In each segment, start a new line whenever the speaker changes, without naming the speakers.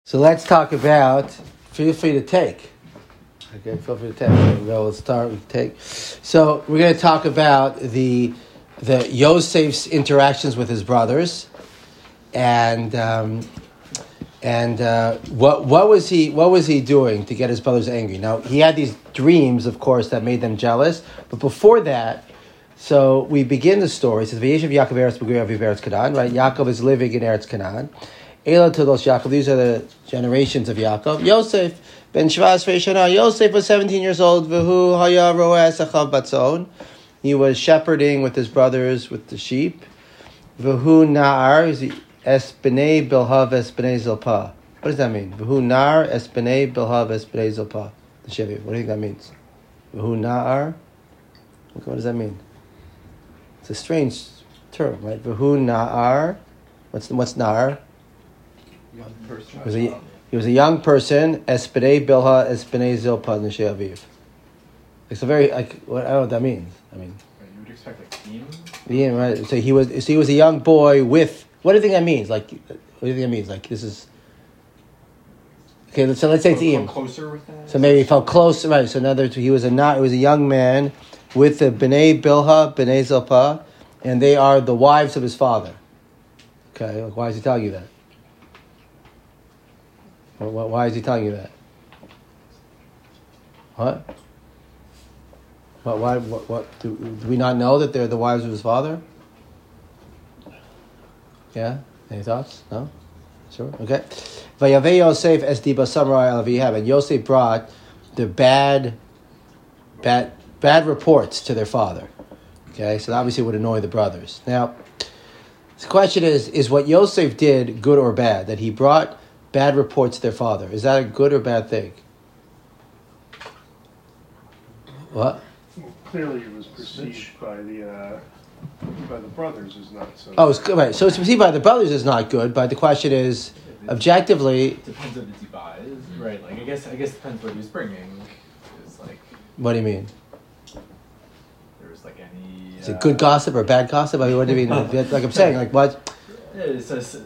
So let's talk about, feel free to take. Okay, feel free to take. Let's start with take. So we're going to talk about the Yosef's interactions with his brothers, and what was he doing to get his brothers angry? Now he had these dreams, of course, that made them jealous. But before that, so we begin the story. It says, "Vayeshev Yaakov eretz b'guriv Eretz Canaan." Right, Yaakov is living in Eretz Canaan. Ela Todos Yaakov. These are the generations of Yaakov. Yosef ben Shvas Shana. Yosef was 17 years old. V'hu haya roeh esachav batzon. He was shepherding with his brothers with the sheep. V'hu na'ar es b'nei bilhav es b'nei zilpah. What does that mean? V'hu na'ar es b'nei bilhav es b'nei zilpah. The Shevi. What do you think that means? V'hu na'ar. What does that mean? It's a strange term, right? V'hu na'ar. What's na'ar?
Young person.
He was a young person. Espnei bilha, espnei zilpa neshei aviv. It's a very I don't know what that means. I mean,
you would expect like team.
Yeah, right. So he was a young boy with. What do you think that means? Like, what do you think that means? Like, this is. Okay, so let's say it's Ian.
Closer with that.
So maybe he felt close, right? So in other words, he was a young man with the bnei bilha, bnei zilpa, and they are the wives of his father. Okay, like, why is he telling you that? Why is he telling you that? What? What? Do we not know that they're the wives of his father? Yeah? Any thoughts? No? Sure? Okay. Vayaveh Yosef es diba samurai al Avihav. And Yosef brought the bad reports to their father. Okay? So that obviously would annoy the brothers. Now, the question is what Yosef did good or bad? That he brought bad reports to their father. Is that a good or bad thing? What?
Well, clearly it was perceived by the brothers as not so.
Oh, right. So it's perceived by the brothers as not good, but the question is, objectively...
It depends on the buys, right? Like, I guess it depends what he was bringing. It's like...
What do you mean?
There was like any...
Is it good gossip or bad gossip? I mean, what do you mean? Like I'm saying, like what?
It's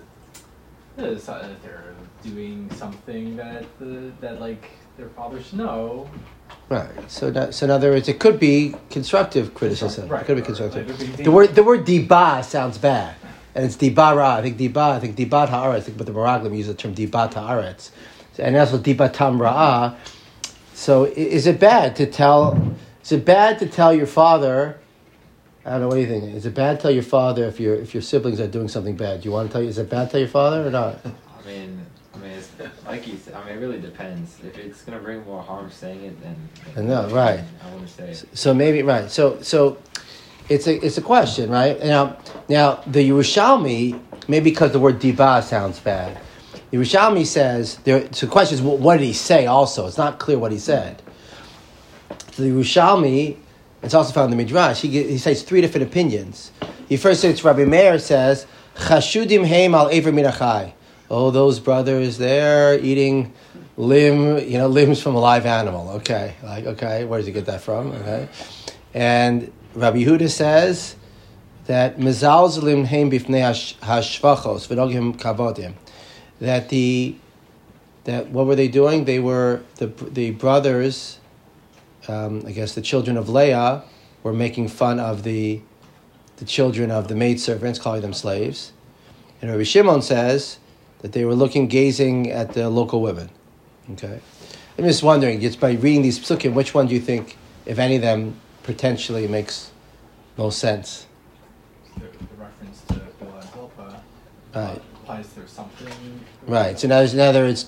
they're doing something that like their father should know.
Right. So in other words, it could be constructive criticism.
Right.
It could be constructive.
Like,
The word diba sounds bad, and it's dibara. I think dibat haaretz. I think, but the Meraglim use the term dibat haaretz, and also dibatam ra'ah. So is it bad to tell? Is it bad to tell your father? I don't know. What do you think? Is it bad to tell your father if your siblings are doing something bad? Do you want to tell you? Is it bad to tell your father or not?
I mean, it's, like you said, it really depends. If it's going to bring more harm saying it, then
No, right.
I want to say it.
So maybe right. So it's a question, right? Now the Yerushalmi, maybe because the word diba sounds bad. The Yerushalmi says there. So the question is, what did he say? Also, it's not clear what he said. So the Yerushalmi, it's also found in the Midrash. He cites three different opinions. He first says Rabbi Meir says Chashudim heim al ever minachai. Oh, those brothers, they're eating limbs from a live animal. Okay, where does he get that from? Okay, and Rabbi Yehuda says that mezal zelim heim bifnei hashvachos v'nogim kavodim. That what were they doing? They were the brothers. I guess the children of Leah were making fun of the children of the maidservants, calling them slaves. And Rabbi Shimon says that they were gazing at the local women. Okay, I'm just wondering, just by reading these psukim, which one do you think, if any of them, potentially makes most sense?
The reference to Bilha and Zilpah implies there's something.
Right. So in other words,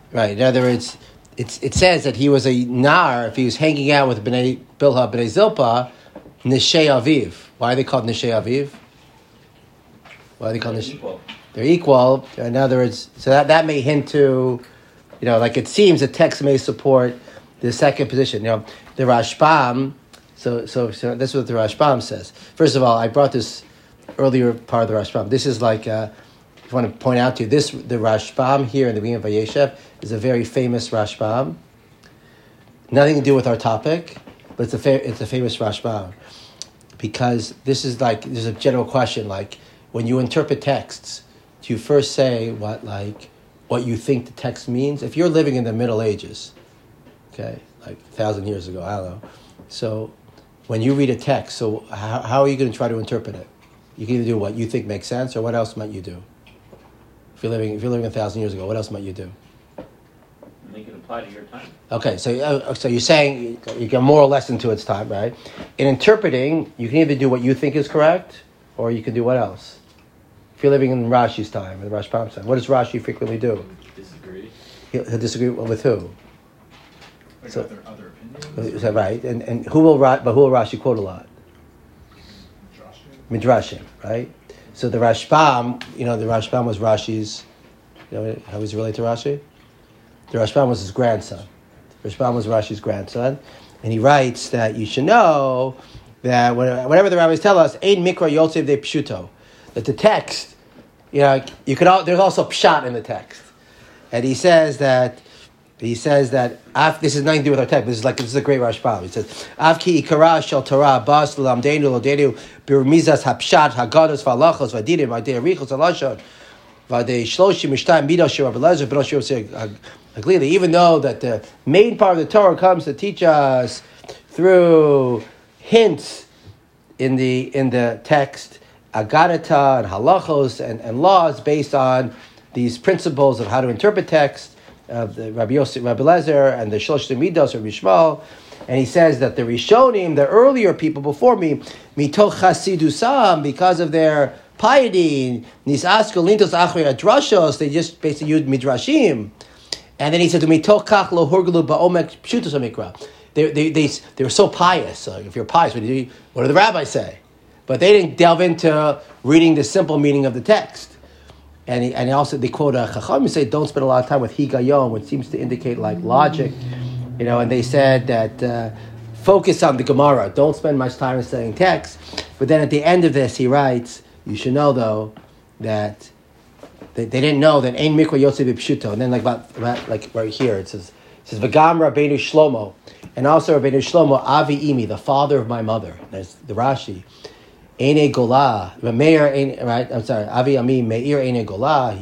it says that he was a nar if he was hanging out with Bnei Bilha, Bnei Zilpah, Neshei Aviv. Why are they called Neshei Aviv? Why are they called Neshei? They're equal. In other words, so that may hint to, like it seems the text may support the second position. The Rashbam. So this is what the Rashbam says. First of all, I brought this earlier part of the Rashbam. This is like, I want to point out to you, the Rashbam here in the beginning of Vayeshev is a very famous Rashbam. Nothing to do with our topic, but it's a famous Rashbam. Because there's a general question, like, when you interpret texts, do you first say what, like, what you think the text means. If you're living in the Middle Ages, okay, like 1,000 years ago, I don't know. So when you read a text, so how are you going to try to interpret it? You can either do what you think makes sense, or what else might you do? If you're living 1,000 years ago, what else might you do?
Make it apply to your time.
Okay, so you're saying you get more or less into its time, right? In interpreting, you can either do what you think is correct, or you can do what else? If you're living in Rashi's time, in Rashbam's time, what does Rashi frequently do?
Disagree.
He'll disagree with who?
Like
So-
other opinions.
Is that right? And who will Rashi quote a lot? Midrashim, right? So the Rashbam, the Rashbam was Rashi's, how was he related to Rashi? The Rashbam was his grandson. Rashbam was Rashi's grandson. And he writes that you should know that whenever the rabbis tell us, Ein Mikra Yotzev de Pshuto, that the text, there's also pshat in the text. And he says that, this is nothing to do with our text, but this is a great Rashbam. He says, Avki ikara shel Torah bas l'lamdeinu l'odenu b'rmizas hapshat hagados v'alachos v'adidim v'adei arichos alashon v'adei shloshim mishtayim midos shir Rabbi Eliezer b'no shir Haglili. Even though that the main part of the Torah comes to teach us through hints in the text, agadata and halachos and laws based on these principles of how to interpret text, of the Rabbi Eliezer and the Shlosh Midos, Rabbi Shmuel, and he says that the Rishonim, the earlier people before me, mitoch chasidusam, because of their piety, nisasku lintos achrei adrashos, they just basically used midrashim, and then he said to mitoch kach lo horgelu ba'omek pshutos hamikra. They were so pious. So if you're pious, what do the rabbis say? But they didn't delve into reading the simple meaning of the text. And also they quote a Chacham, say don't spend a lot of time with higayon, which seems to indicate like logic, and they said that focus on the Gemara, don't spend much time studying text. But then at the end of this he writes, you should know though that they didn't know that Ein Mikra Yotzev B'Pshuto, and then like right here it says V'gam Rabbeinu Shlomo, and also Rabbeinu Shlomo Avi Imi, the father of my mother. There's the Rashi. Eine Golah, Meir, right? I'm sorry, Avi Ami Meir Eine Golah.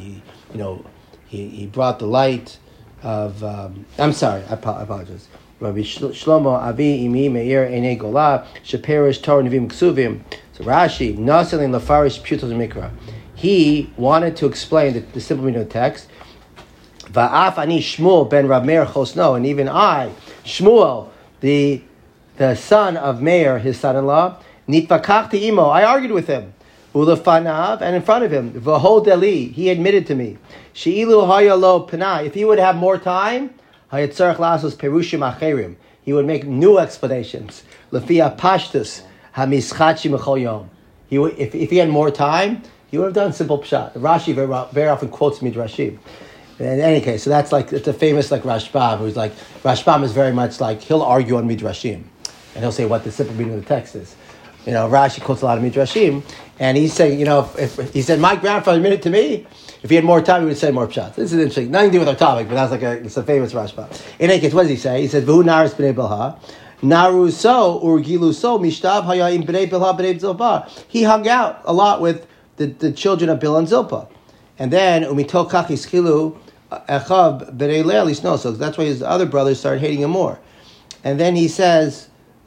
He brought the light of. I'm sorry, I apologize. Rabbi Shlomo Avi Imi Meir Eine Golah Sheperish Torah Nevim Ksuvim. So Rashi Naselin Lafarish Pshutos Mikra. He wanted to explain the simple meaning of the text. Va'af ani Shmuel ben Rab Meir Chosno, and even I, Shmuel, the son of Meir, his son-in-law. Nitvakachti imo, I argued with him. Ulefanav, and in front of him. V'ho deli, he admitted to me. She'ilu haya lo panai, if he would have more time, hayatzarech lasos perushim acherim, he would make new explanations. Lefia pashtus hamischachi mechol yom. If he had more time, he would have done simple pshat. Rashi very often quotes midrashim. In any case, so it's a famous Rashbam, who's Rashbam is very much he'll argue on midrashim, and he'll say what the simple meaning of the text is. Rashi quotes a lot of midrashim, and he's saying, if he said, my grandfather admitted to me, if he had more time, he would say more pshat. This is interesting. Nothing to do with our topic, but that's it's a famous Rashba. In any case, what does he say? He said, V'hu naris b'nei bilha, naru so, urgilu so, mishtav hayayim b'nei bilha b'nei zilpah. He hung out a lot with the children of Bil and Zilpah. And then, umito kach iskilu echav b'nei leil isno, so that's why his other brothers started hating him more. And then he says,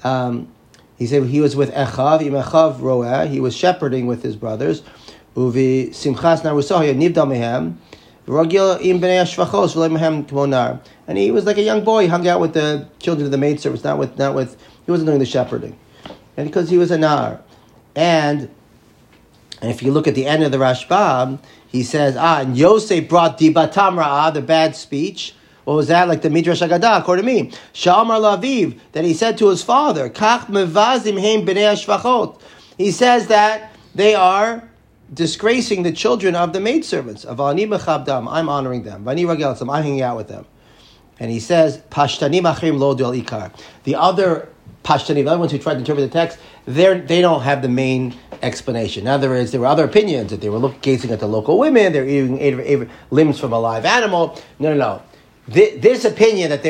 he said he was with Echav, im Echav roeh, he was shepherding with his brothers. Uvi simchas narusoh nivdal mehem, rogil im bnei shvachos v'le mehem kmonar. And he was like a young boy, he hung out with the children of the maidservants, not with. He wasn't doing the shepherding, and because he was a nar. And if you look at the end of the Rashbam, he says, and Yosef brought dibatam ra'ah, the bad speech. What was that? Like the Midrash Haggadah, according to me. Sha'amar Laviv, that he said to his father, Kach mevazim heim b'nei shvachot. He says that they are disgracing the children of the maidservants. Avani mechabdam, I'm honoring them. Vani ragelatzam, I'm hanging out with them. And he says, Pashtanim achrim lo del ikar. The other Pashtanim, the other ones who tried to interpret the text, they don't have the main explanation. In other words, there were other opinions, that they were gazing at the local women, they're eating limbs from a live animal. No. This opinion that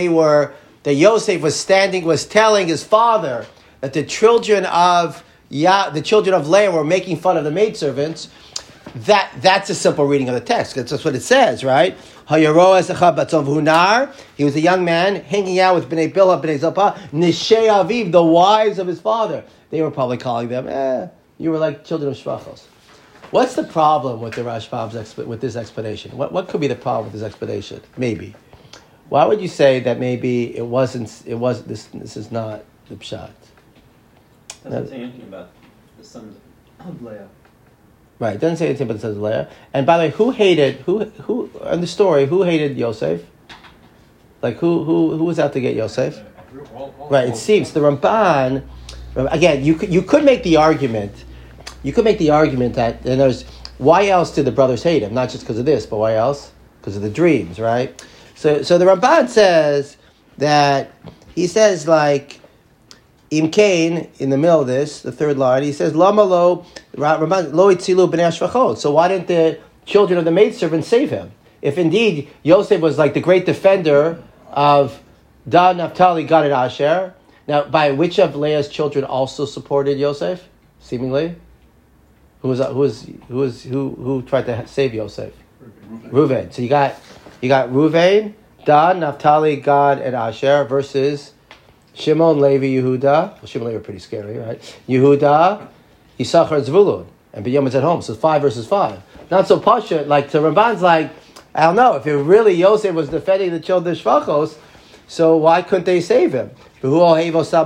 Yosef was telling his father that the children of Leah were making fun of the maidservants. that's a simple reading of the text. That's what it says, right? He was a young man hanging out with Bnei Bilhah, Bnei Zilpah, Nishei Aviv, the wives of his father. They were probably calling them, you were like children of Shvachos. What's the problem with the Rashbam's with this explanation? What could be the problem with this explanation? Maybe. Why would you say that maybe it wasn't this is not the pshat?
It doesn't say anything about the sons of Leah.
Right, it doesn't say anything about the sons of Leah. And by the way, who hated in the story? Who hated Yosef? Like who was out to get Yosef? Right, it seems the Ramban. Again, you could make the argument. You could make the argument that why else did the brothers hate him? Not just because of this, but why else? Because of the dreams, right? So the Ramban says that he says like Im Kain in the middle of this, the third line, he says Lama lo itzilu b'nei hashvachot. So why didn't the children of the maidservant save him? If indeed Yosef was like the great defender of Dan, Naphtali, Gad, and Asher. Now, by which of Leah's children also supported Yosef? Seemingly, who tried to save Yosef? Reuven. So you got Reuven, Dan, Naphtali, Gad, and Asher versus Shimon, Levi, Yehuda. Well, Shimon and Levi are pretty scary, right? Yehuda, Yisachar, and Zvulun. And Binyamin's at home, so it's 5 versus 5. Not so pasha, like to Ramban's like, I don't know, if it really Yosef was defending the children of Shvachos, so why couldn't they save him? So why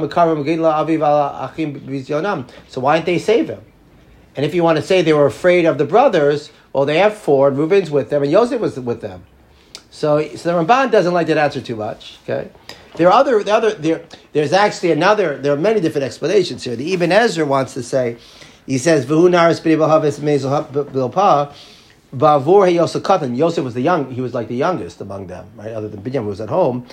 didn't they save him? And if you want to say they were afraid of the brothers, well, they have 4, and Reuven's with them, and Yosef was with them. So the Ramban doesn't like that answer too much. Okay, there's actually another. There are many different explanations here. The Ibn Ezra wants to say, he says, Yosef was he was like the youngest among them, right? Other than Binyamin, who was at home.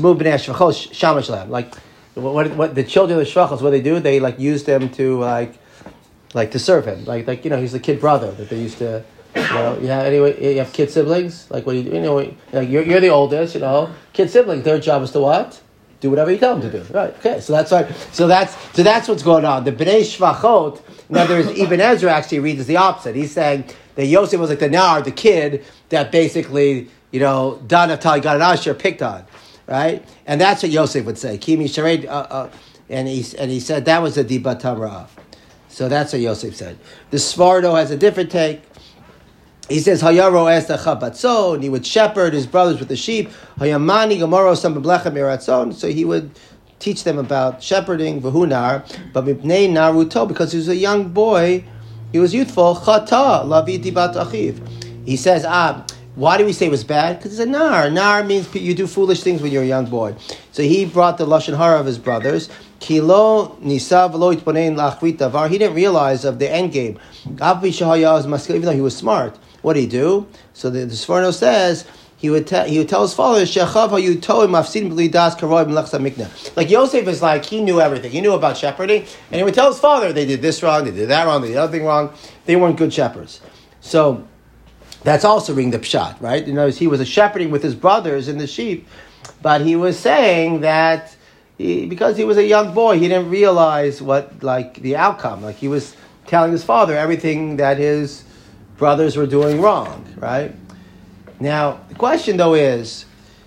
Like what the children of the Shvachos, what they do, they like use them to like to serve him. Like he's the kid brother that they used to. Anyway, you have kid siblings. Like what do you do? You're the oldest. Kid siblings. Their job is to what? Do whatever you tell them to do. Right? Okay. So that's right. So that's what's going on. The Bnei Shvachot. Now there's Ibn Ezra actually reads the opposite. He's saying that Yosef was like the Nar, the kid that basically Dan, Naphtali, Gad, and Asher picked on, right? And that's what Yosef would say. Kimi Shared, and he said that was a Dibat Tamra. So that's what Yosef said. The Svardo has a different take. He says, Hayaro asked Chabatzon, he would shepherd his brothers with the sheep. Hayamani Gamoro Sambablecha Miratzon, so he would teach them about shepherding, Vahunar, but Mipnei Naruto, because he was a young boy, he was youthful, Chata, Lavi Dibat Achiv. He says, why do we say it was bad? Because it's a Nar. Nar means you do foolish things when you're a young boy. So he brought the Lashon Hara of his brothers. Kilo Nisav Lo Itponein Lachrit Davar. He didn't realize of the end game. Even though he was smart. What did he do? So the Sforno says he would tell his father, like Yosef is like he knew everything. He knew about shepherding, and he would tell his father they did this wrong, they did that wrong, they did the other thing wrong. They weren't good shepherds. So that's also reading the pshat, right? He was a shepherding with his brothers in the sheep, but he was saying that because he was a young boy, he didn't realize what the outcome. Like he was telling his father everything that his brothers were doing wrong, right? Now, the question though is,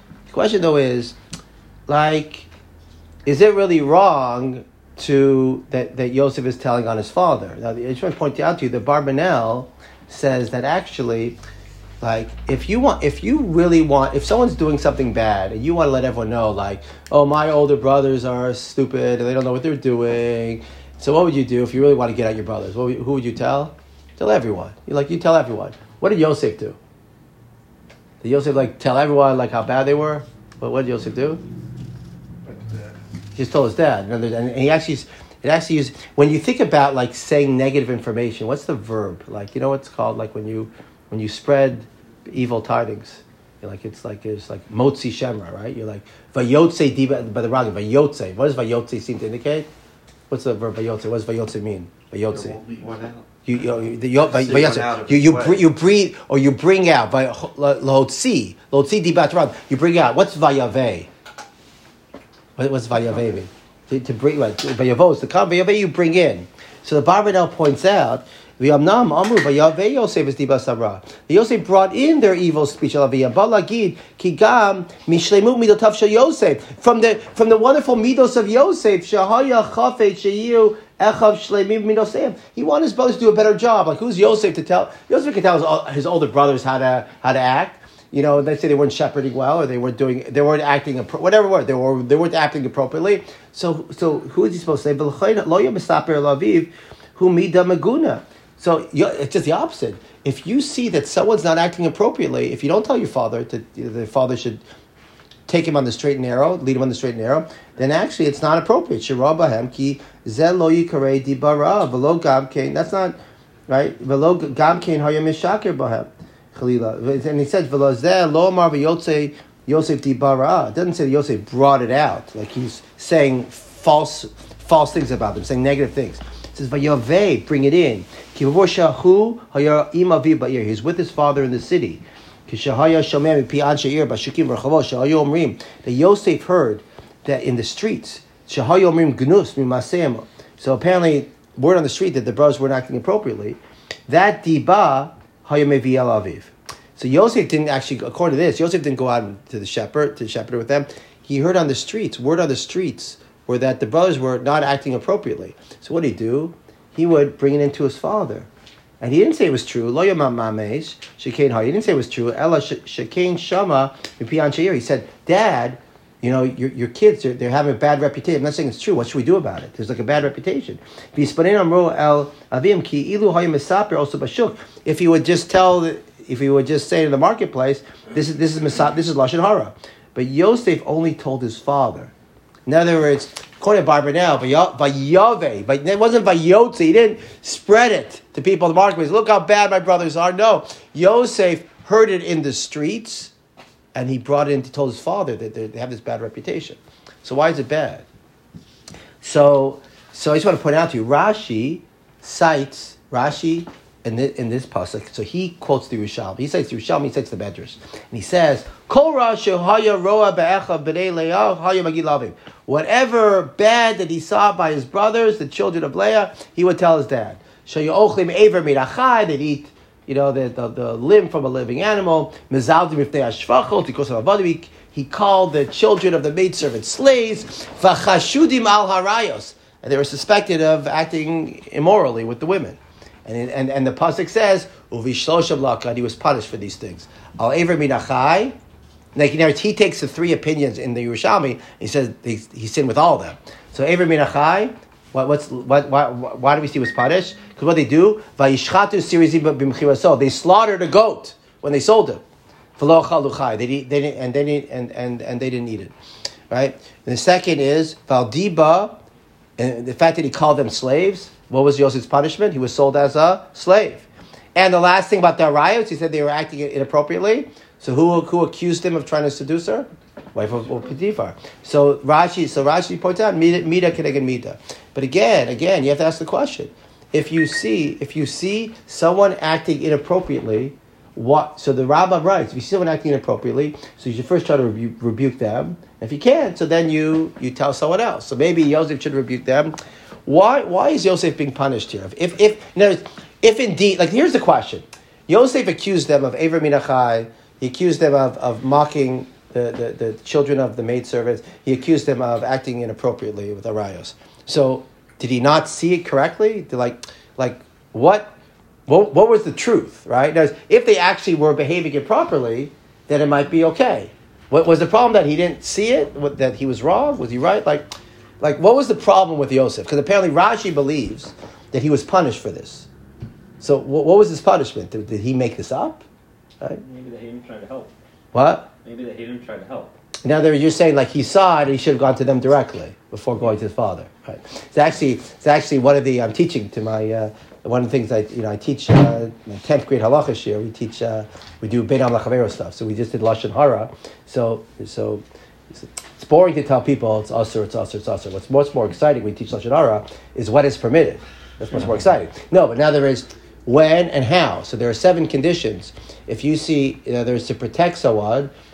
is it really wrong that Yosef is telling on his father? Now, I just want to point out to you that Barbanel says that actually, if someone's doing something bad and you want to let everyone know, my older brothers are stupid and they don't know what they're doing. So what would you do if you really want to get at your brothers? Who would you tell? Tell everyone. You tell everyone. What did Yosef do? Did Yosef tell everyone how bad they were? But what did Yosef do? He just told his dad. And it actually is when you think about saying negative information. What's the verb? What's called when you spread evil tidings. It's motzi shemra, right? You're vayotze diba by the wrong vayotze. What does vayotze seem to indicate? What's the verb vayotze? What does vayotze mean? Vayotze. You breathe or you bring out. Lotzi dibat ram. You bring out. What's vayave? What's vayave mean? To bring vayavos to come. Vayave you bring in. So the Barbanel points out V'yamnam amru v'yavei Yosef es dibas hara. Yosef brought in their evil speech. Alaviyah balagid ki gam mishleimu midotav shel Yosef, from the wonderful midos of Yosef. Shahaya chafet sheyu echav shleimim midosem. He wanted his brothers to do a better job. Like, who's Yosef to tell? Yosef could tell his older brothers how to act. You know, let's say they weren't shepherding well, or they weren't acting, whatever word, they weren't acting appropriately. So who is he supposed to say? Lo misaper laviv hu mida maguna. So it's just the opposite. If you see that someone's not acting appropriately, if you don't tell your father that the father should take him on the straight and narrow, lead him on the straight and narrow, then actually it's not appropriate. Shira bahem ki ze lo yikarei dibara v'lo gam kein. That's not right. V'lo gam kein hayam mishaker bahem. And he said, Yosef di bara. It doesn't say that Yosef brought it out, like he's saying false things about them, saying negative things. It says, Vayaveh, bring it in. He's with his father in the city. That Yosef heard that in the streets. So apparently, word on the street that the brothers weren't acting appropriately. That diba. So Yosef didn't actually, according to this, Yosef didn't go out to shepherd with them. He heard on the streets, word on the streets, were that the brothers were not acting appropriately. So what did he do? He would bring it into his father. And he didn't say it was true. Lo yamam mamesh, shekain ha. He didn't say it was true. Ella shekain shama mipian sheir. He said, Dad, you know, your kids, they're having a bad reputation. I'm not saying it's true. What should we do about it? There's like a bad reputation. If he would just say in the marketplace, this is Lashon Hara. But Yosef only told his father. In other words, according to Barbara now, Vayave, but it wasn't Vayotze. He didn't spread it to people in the marketplace. Look how bad my brothers are. No, Yosef heard it in the streets. And he brought it in to tell his father that they have this bad reputation. So why is it bad? So I just want to point out to you, Rashi cites in this pasuk. So he quotes the Yerushalmi. He cites the Yerushalmi. He cites the Medrash, and he says, "Kol Rashi haya roa be'echav b'nei Leah haya magid lavim." Whatever bad that he saw by his brothers, the children of Leah, he would tell his dad. Shayu ochlim aver mirachai. They'd eat, you know, the limb from a living animal. He called the children of the maidservant slaves. V'chashudim al harayos, and they were suspected of acting immorally with the women. And the pasuk says, "Uvishlosham lakad," he was punished for these things. Al ever minachai. Like, he takes the three opinions in the Yerushalmi. He says he sinned with all of them. So ever minachai. Why do we see he was punished? Because what they do, they slaughtered a goat when they sold it. They didn't eat it, right? And the second is valdiba, and the fact that he called them slaves. What was Yosef's punishment? He was sold as a slave. And the last thing about the riots, he said they were acting inappropriately. So who accused him of trying to seduce her? Wife of Potiphar. So Rashi points out mida keneged mida. But again, you have to ask the question: if you see someone acting inappropriately, what? So the Rambam writes: if you see someone acting inappropriately, so you should first try to rebuke them. If you can't, so then you tell someone else. So maybe Yosef should rebuke them. Why is Yosef being punished here? If indeed, like, here's the question: Yosef accused them of Ever Minachai. He accused them of mocking the children of the maidservants. He accused them of acting inappropriately with arayos. So did he not see it correctly? What was the truth, right? Now, if they actually were behaving improperly, then it might be okay. What was the problem? That he didn't see it? That he was wrong? Was he right? Like what was the problem with Yosef? Because apparently Rashi believes that he was punished for this. So what was his punishment? Did he make this up? Right?
Maybe they hate him trying to help.
What?
Maybe they hate him trying to help.
Now you're saying like he saw it, and he should have gone to them directly before going to his father. Right? It's actually one of the I'm teaching to my one of the things I teach my 10th grade halacha year. We do Bein Am Lachavero stuff. So we just did Lashon Hara. So it's boring to tell people it's usher. What's much more exciting when we teach Lashon Hara is what is permitted. That's much more exciting. No, but now there is when and how. So there are 7 conditions. If you see, there's to protect someone,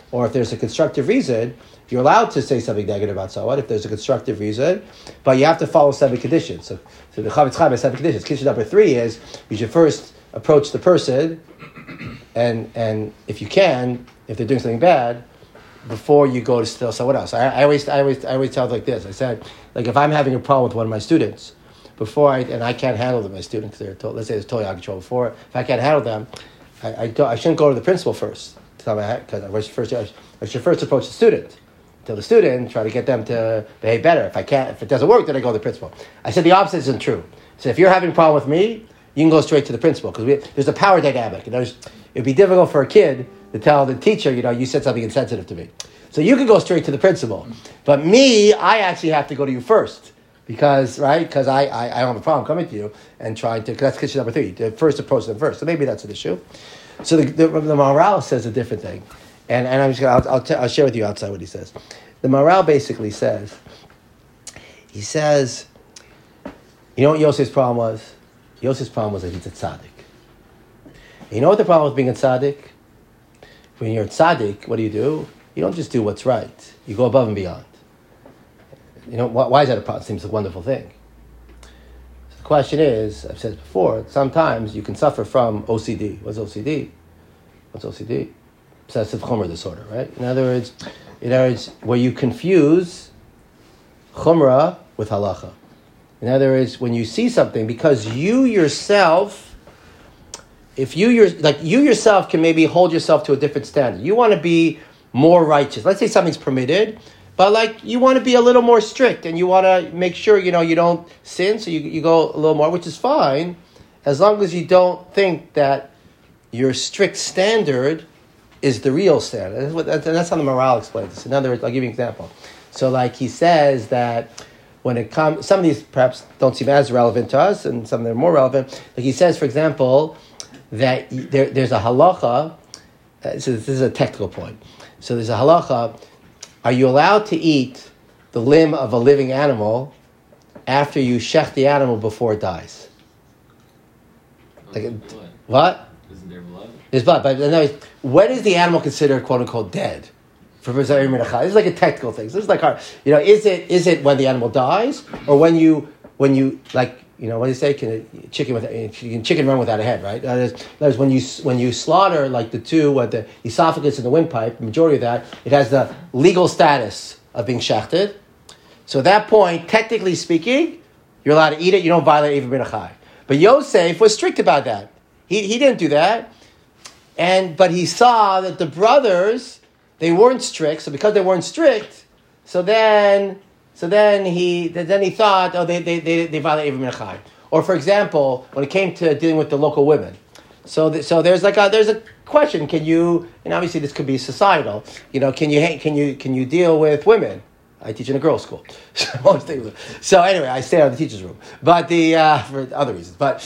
or if there's a constructive reason, you're allowed to say something negative about someone if there's a constructive reason, but you have to follow 7 conditions. So the Chavetz Chaim has 7 conditions. Condition number 3 is you should first approach the person, and if you can, if they're doing something bad, before you go to tell someone else. I always tell it like this. I said, like if I'm having a problem with one of my students, and I can't handle them, my students, let's say they're totally out of control before, if I can't handle them, I shouldn't go to the principal first. Because I should first approach the student. Tell the student, try to get them to behave better. If it doesn't work, then I go to the principal. I said the opposite isn't true. So if you're having a problem with me, you can go straight to the principal because there's a power dynamic. It'd be difficult for a kid to tell the teacher, you said something insensitive to me. So you can go straight to the principal. But me, I actually have to go to you first because I don't have a problem coming to you and trying to, because that's condition number 3, to first approach them first. So maybe that's an issue. So the Maharal says a different thing. And I'm just I'll share with you outside what he says. The Maharal basically says, he says, you know what Yosef's problem was? Yosef's problem was that he's a tzaddik. You know what the problem with being a tzaddik? When you're a tzaddik, what do? You don't just do what's right. You go above and beyond. Why is that a problem? It seems a wonderful thing. So the question is, I've said before, sometimes you can suffer from OCD. What's OCD? Obsessive chumrah disorder, right? In other words, where you confuse chumrah with halacha. In other words, when you see something, because you yourself can maybe hold yourself to a different standard. You want to be more righteous. Let's say something's permitted, but you want to be a little more strict, and you want to make sure you don't sin, so you go a little more, which is fine, as long as you don't think that your strict standard is the real standard. That's how the Maharal explains this. In other words, I'll give you an example. So he says that when it comes, some of these perhaps don't seem as relevant to us, and some of them are more relevant. He says, for example, that there's a halacha, so this is a technical point. So there's a halacha, are you allowed to eat the limb of a living animal after you shech the animal before it dies? What?
Isn't there blood?
There's blood, but in other words, when is the animal considered quote unquote dead? This is like a technical thing. So this is like hard. Is it when the animal dies, or when you what do you say? Can chicken run without a head, right? That is when you slaughter the two, the esophagus and the windpipe, the majority of that, it has the legal status of being shechted. So at that point, technically speaking, you're allowed to eat it. You don't violate Eiver Bin Achai. But Yosef was strict about that. He didn't do that, but he saw that the brothers, they weren't strict. So because they weren't strict, so then he thought, they violate Eiver Bin Achai. Or for example, when it came to dealing with the local women, so there's a question: can you? And obviously this could be societal. Can you deal with women? I teach in a girls' school, so anyway, I stay out of the teachers' room. But for other reasons. But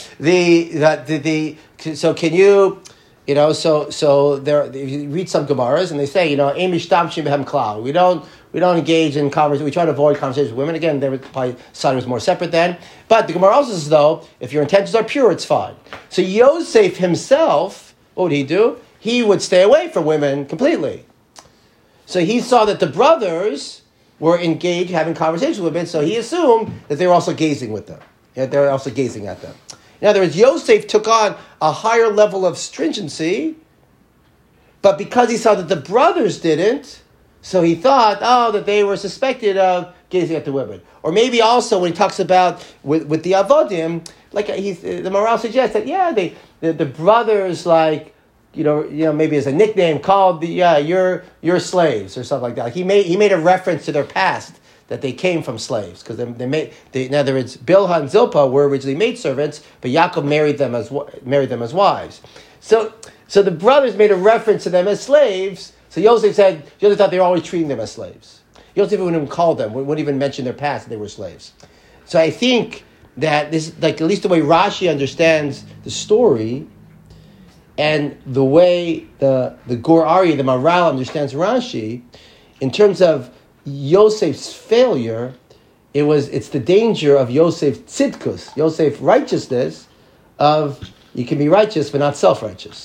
so can you? So there. If you read some Gemaras and they say, Amish Tamshim Behem Klal. We don't engage in conversation. We try to avoid conversations with women. Again, their side was more separate then. But the Gemara also says, though, if your intentions are pure, it's fine. So Yosef himself, what would he do? He would stay away from women completely. So he saw that the brothers were engaged, having conversations with women, so he assumed that they were also gazing with them. They were also gazing at them. In other words, Yosef took on a higher level of stringency, but because he saw that the brothers didn't, so he thought, that they were suspected of gazing at the women. Or maybe also when he talks about with the avodim, the Maharal suggests that the brothers maybe as a nickname called your slaves or something like that. He made a reference to their past that they came from slaves because in other words, Bilhah and Zilpah were originally maidservants, but Yaakov married them as wives. So the brothers made a reference to them as slaves. So Yosef thought they were always treating them as slaves. Yosef wouldn't even call them, wouldn't even mention their past that they were slaves. So I think that this, at least the way Rashi understands the story, and the way the Gur Aryeh, the Maharal, understands Rashi, in terms of Yosef's failure, it's the danger of Yosef tzidkus, Yosef righteousness, of you can be righteous but not self-righteous.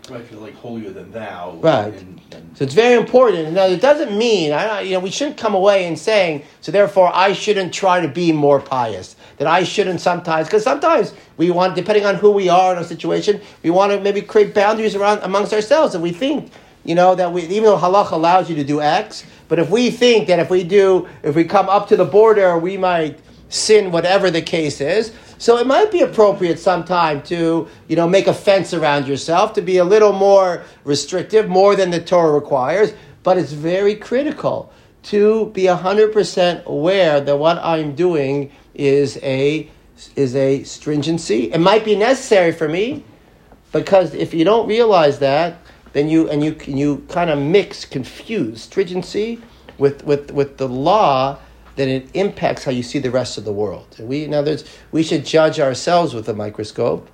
Right, because like holier than thou.
Right. So it's very important. Now, it doesn't mean, we shouldn't come away and saying, so therefore I shouldn't try to be more pious. That I shouldn't sometimes, because sometimes we want, depending on who we are in a situation, we want to maybe create boundaries amongst ourselves. And we think, that even though halakha allows you to do X, but if we think that if we come up to the border, we might sin, whatever the case is. So it might be appropriate sometime to, make a fence around yourself, to be a little more restrictive, more than the Torah requires. But it's very critical to be 100% aware that what I'm doing is a stringency. It might be necessary for me, because if you don't realize that, then you kind of confuse stringency with the law, then it impacts how you see the rest of the world. And we should judge ourselves with a microscope,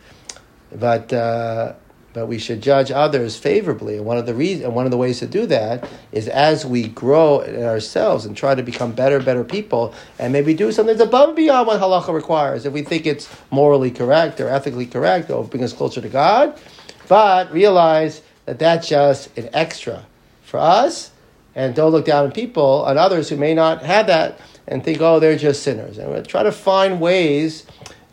but we should judge others favorably. And one of the ways to do that is as we grow in ourselves and try to become better people, and maybe do something that's above and beyond what halacha requires. If we think it's morally correct or ethically correct or bring us closer to God, but realize that that's just an extra for us, and don't look down on others who may not have that, and think, they're just sinners. And we'll try to find ways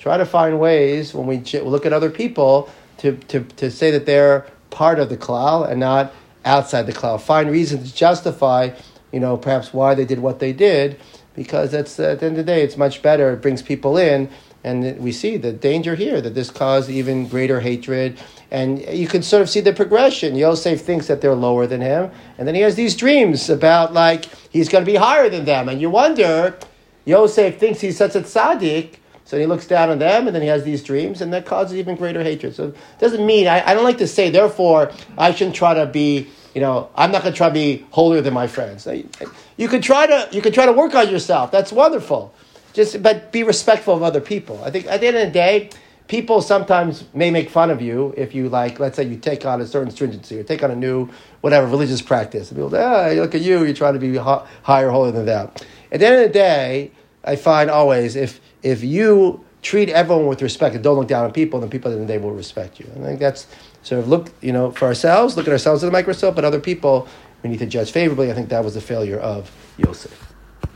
when we look at other people to say that they're part of the klal and not outside the klal. Find reasons to justify, perhaps why they did what they did, because that's at the end of the day, it's much better. It brings people in, and we see the danger here that this caused even greater hatred. And you can sort of see the progression. Yosef thinks that they're lower than him, and then he has these dreams about he's going to be higher than them. And you wonder, Yosef thinks he's such a tzaddik, so he looks down on them, and then he has these dreams, and that causes even greater hatred. So it doesn't mean, I don't like to say, therefore, I shouldn't try to be, I'm not going to try to be holier than my friends. You could try to work on yourself. That's wonderful. But be respectful of other people. I think at the end of the day, people sometimes may make fun of you if you let's say you take on a certain stringency or take on a new, religious practice. And people say, look at you, you're trying to be higher, holier than that. At the end of the day, I find always, if you treat everyone with respect and don't look down on people, then people at the end of the day will respect you. And I think that's sort of look at ourselves in the microscope, but other people, we need to judge favorably. I think that was the failure of Yosef.